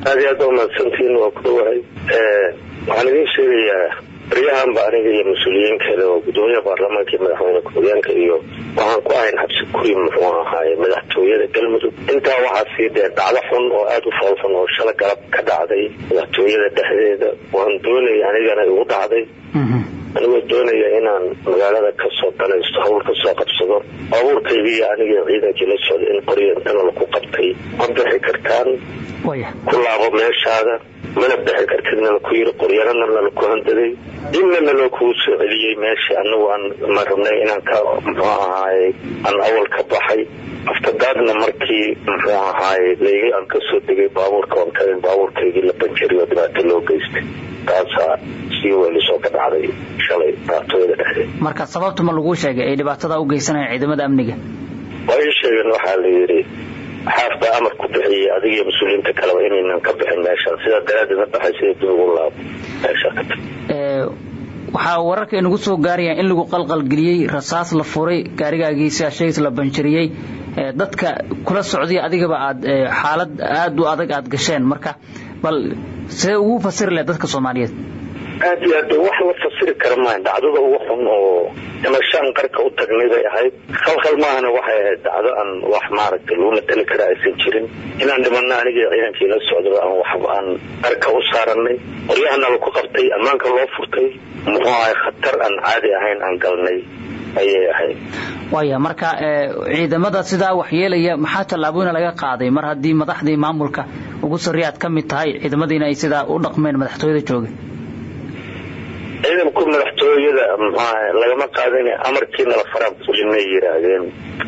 هذه أدوما سنتين وكدوهي وعن ذي شيء رياهم بأني مسؤولين كذا وبدوني برلمان كي مدحونا كوريان كيو وعن قاين حبس كوري محوها هاي مدحتوية كلمة انت واحد في دعوحهم وآدو فالفن وشلق رب كدعدي مدحتوية الدحديد وعن دوني يعني أنا يوضع دي أنا ودوني هنا مقالة كسوط أنا استحول كسوط قبصدر أول كيبي يعني عيدا جلسوا إن قرية أنا لكو قبطي قبضحي كرتان كل عظم إيش هذا ما نبدأ كرتنا لكوير قريانا لكو هنددي إننا لكو سعلي ماشي أنه أن مرمنا إنا كمعاي أن أول كبحي أفتدادنا مركي معاي ليه أن كسوط دقي باور كون كان باور كيجي لبنجري ودبات اللوغيست تاسا سيوه اللي سوكت علي شلي راتوية دحدي marka sababta ma lagu sheegay ay dhibaatada u geysanayaan ciidamada amniga way sheegeen waxa la yiri xaafta amar ku bixiyay adiga mas'uuliyiinta kale inaynan ka bixin meesha sida daraadina baxay dib ugu laab meesha waxa wararka inagu soo gaarayaan in lagu qalqal galiyay rasaas la furay gaarigaagiisa sheegis la banjiriyay dadka kula socday adigaba aad xaalad aad u adag aad gasheen marka bal see ugu fasir leh dadka Soomaaliyeed aad wax la fasir karmaan dhacdada ugu xun oo dhimashaan qarka u tagnay bay ahayd khalkhal maahana waxay ahayd dhacdo aan wax maaragtay loo matali kara aysan jirin inaan dhimanna aniga ciidankii la socdo aan wax aan qarka u saaranay qoryaana la ku qabtay amaanka loo furtay muxuu ahay khatar aan caadi ahayn aan galnay ayay ahayd waya marka ciidamada sida wax yeelaya maxaa talaabooyin laga qaaday mar hadii madaxdii maamulka ugu sarreeyad ka mid tahay ciidamadiina ay sida u dhaqmeen madaxtooyada joogay إذا كل مدحتوية لما قادني أمركينا لفرام فلني يراجين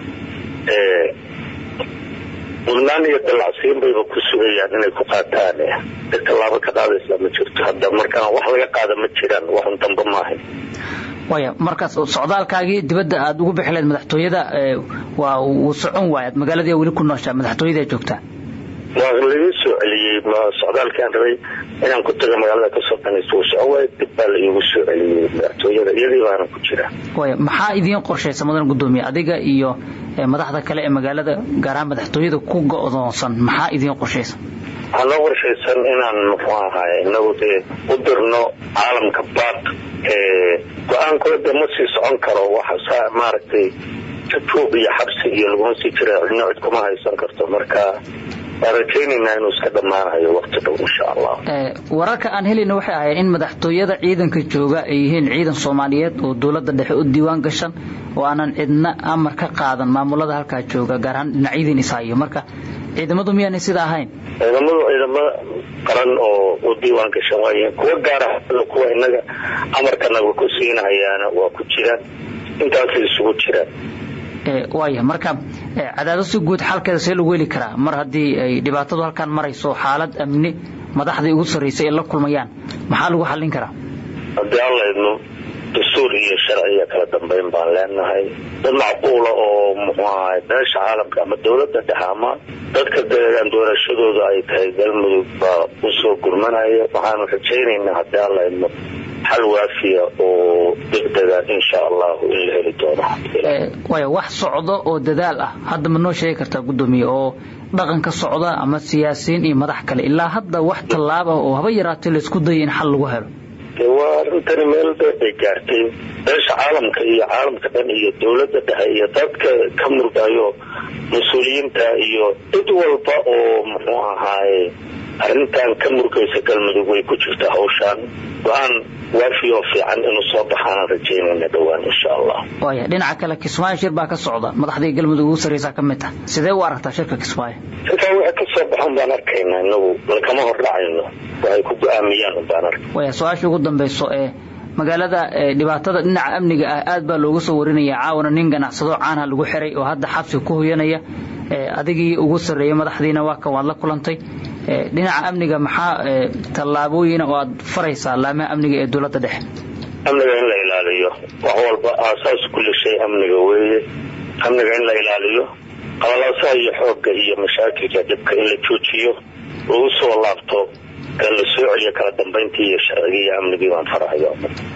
ولناني يطلع سين بيبكسوه يعني كقاتاني الله بكذا الإسلام شفت هذا مركان وحلا قادم متشران وهم تنضماهن waya markaas socdaalkaagii dibadda aad ugu bixleed madaxtooyada waa uu socon waayad magaalada wali ku nooshaa madaxtooyada joogta وغلي سؤالي ما سعدال كان رأي إن أنا كنت جمع الله كسرتني سوش أول تبال يوسف علي توجد يدي وأنا كتيرة. ويا محا إذن قرشة سمدنا قدومي أديجا إياه مدحضة كلا مجالة جرام مدحتويد كوجا أضنصن محا إذن قرشة. أنا قرشة إن أنا مفهوم هاي إنه قدرنا عالم كبار وأنا كنت مسيس أنكر وحسا مارتي تشوف يا حبسي يلقونسي كذا نوعد كمان هاي سنكرت مركا أرجيني إنه سكدنا هاي وقت إن شاء الله. وراك أن هلي نوحي إن مدحتويد عيدا كجوجا إيهن عيدا صوماليات ودولة الدحيح الديوان قشن وأنا عندنا أمر كقاعدا ما مولدها كجوجا جرهن نعيد نسائي مركا عيدا مدوميا نسيد هاين. عيدا ما قرن أو الديوان قشن وين كوا جاره كوا إنك أمر كنا وكسين هيانا وكتيران أنت في السوق تيران. وايه marka cadaadis guud xalkeeda see lagu weli karaa mar hadii ay dhibaatadu halkan marayso xaalad amni madaxdii ugu sareysay la kulmayaan maxaa lagu xalin karaa hadii Allah idmo dastuur iyo sharciyo kala dambeyn baan leenahay dad macquul oo muxuu beesha caalamka ama dawladda dhaxama dadka deegaan doorashadooda ay tahay galmudug baa u soo gurmanaya waxaan rajaynaynaa hadii Allah idmo حل وافية ودقدقة إن شاء الله إلا هلي دونه ويا wax socdo oo dadaal ah hadda ma noo sheegi kartaa gudoomiye oo dhaqanka socda ama siyaasiyiin iyo madax kale ilaa hadda wax talaabo oo haba yaraatay la isku dayo in xal lagu helo وأنتني ميل بيجارتي إيش عالمك دن iyo dawladda dhexe iyo dadka ka murdayo mas'uuliyiinta iyo cid walba oo muxuu ahaay arrintan ka murgaysa galmudug way ku jirtaa hawshan waan waafiyo fiican inuu soo baxaan rajaynayna dhawaan insha Allah waya dhinaca kale Kismaayo shir baa ka socda madaxdii galmudug ugu sareysa ka mid ah sidee u aragtaa shirka Kismaayo inta waxa ka soo baxan baan arkaynaa inagu kama hor dhacayno waxay ku go'aamiyaan baan arkay waya su'aasha ugu dambayso magaalada dhibaatada dhinaca amniga aad baa loogu soo warinaya caawana nin ganacsado caan ah lagu xiray oo hadda xabsi ku hoyanaya adigii ugu sareeyay madaxdiina waa ka wada la kulantay dhinaca amniga maxaa talaabooyin oo aad faraysaa laamaha amniga ee dawladda dhexe amniga in la ilaaliyo wax walba asaas kulli shay amniga weeye amniga in la ilaaliyo qalalaasa iyo xoogga iyo mashaakilka dibka in la joojiyo oo soo laabto kala soo celiyo kala dambeyntii iyo sharciga amniga waan farahayo